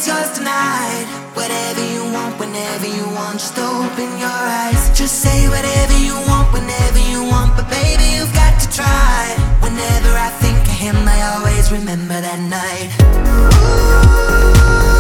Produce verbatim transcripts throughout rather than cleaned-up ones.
everything's yours tonight. Whatever you want, whenever you want, just open your eyes. Just say whatever you want, whenever you want, but baby, you've got to try. Whenever I think of him, I always remember that night. Ooh.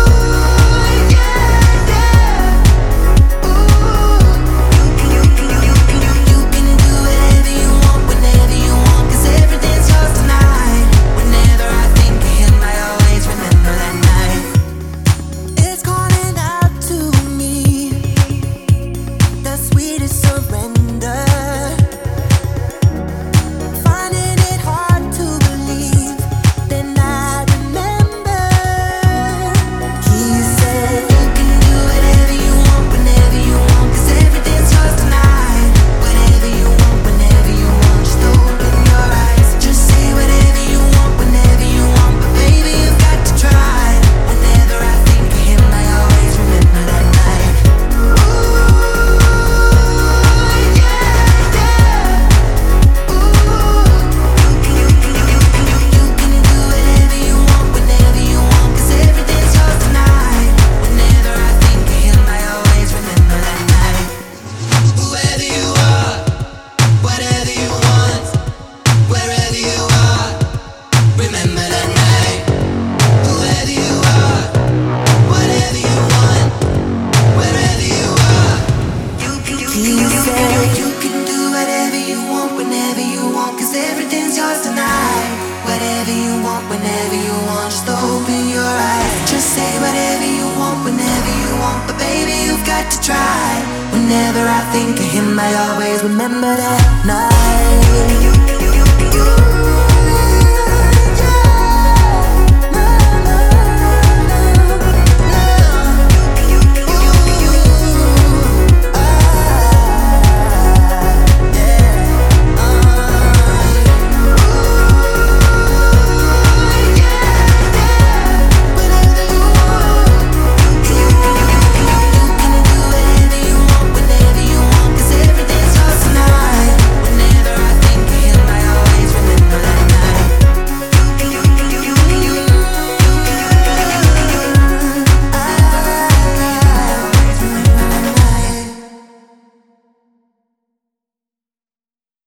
Everything's yours tonight. Whatever you want, whenever you want, just open your eyes. Just say whatever you want, whenever you want, but baby, you've got to try. Whenever I think of him, I always remember that night.